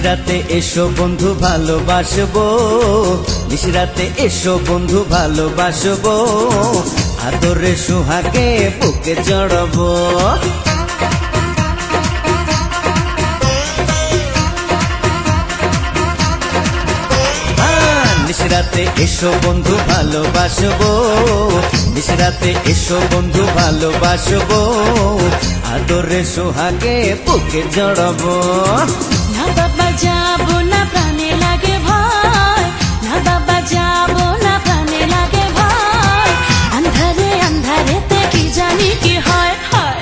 নিশরাতে এসো বন্ধু ভালোবাসবো, নিশরাতে এসো বন্ধু ভালোবাসবো, আদরে সোহাগে বুকে জড়াবো। নিশরাতে এসো বন্ধু ভালোবাসবো, নিশরাতে এসো বন্ধু ভালোবাসবো, আদরে সোহাগে বুকে জড়াবো। না বাবা যাবো না, প্রাণে লাগে ভয়, না বাবা যাবো না, প্রাণে লাগে ভয়, আন্ধারে আন্ধারেতে কি জানি কি হয় হয়।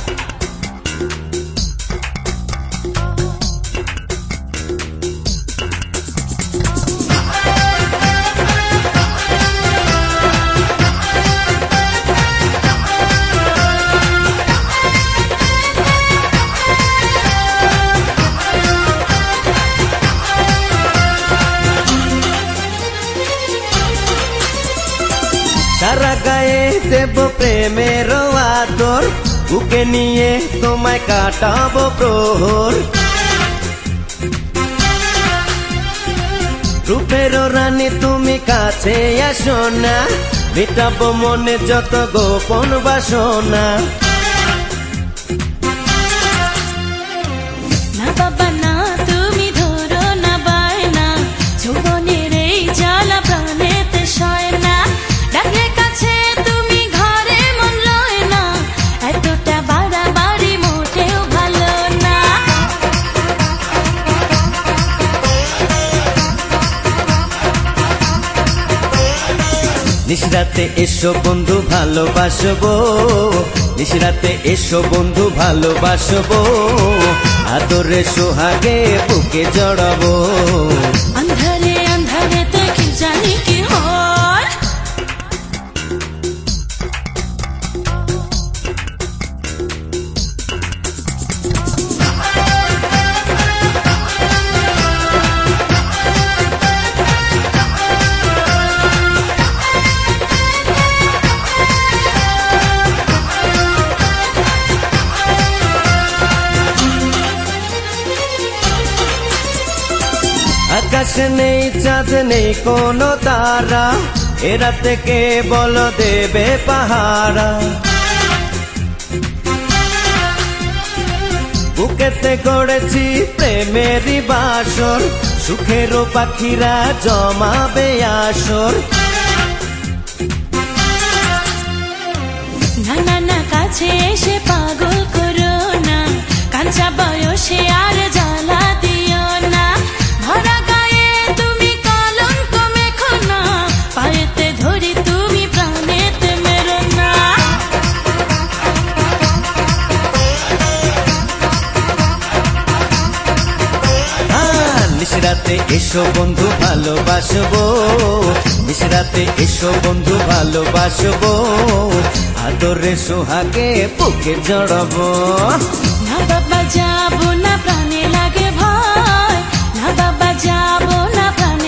সারা গায়ে দেব প্রেমের আদর, বুকে নিয়ে তোমায় কাটাবো প্রহর। রূপের রানী তুমি কাছে আসো না, মেটাবো মনে যত গোপন বাসনা। না বাবা না, তুমি ধরো না বায়না, যৌবনের এই জ্বালা প্রাণেতে সয় না, ডাকলে কাছে তুমি ঘরে মন লয় না, এতটা বাড়াবাড়ি মোটেও ভালো না। নিশরাতে এসো বন্ধু ভালোবাসবো, নিশরাতে এসো বন্ধু ভালোবাসবো, আদরে সোহাগে বুকে জড়াবো। আন্ধারে আন্ধারেতে কি জানি কি হয়। আকাশ নেই, চাঁদ নেই কোনো তারা, এরা থেকে বল দেবে পাহারা। বুকেতে গড়েছি প্রেমেরই বাসর, সুখেরও পাখিরা জমাবে আসর। না না না, কাছে এসে পাগল করো না, কাঁচা বয়সে আর জ্বালা দিও না, ভরা গায়ে তুমি কলঙ্ক মেখো না, পায়েতে ধরি তুমি প্রাণেতে মেরো না। নিশরাতে এসো বন্ধু ভালোবাসবো, নিশরাতে এসো বন্ধু ভালোবাসবো, আদরে সোহাগে বুকে জড়াবো। না বাবা যাবো না, প্রাণে লাগে ভয়, না বাবা যাবো না, প্রাণে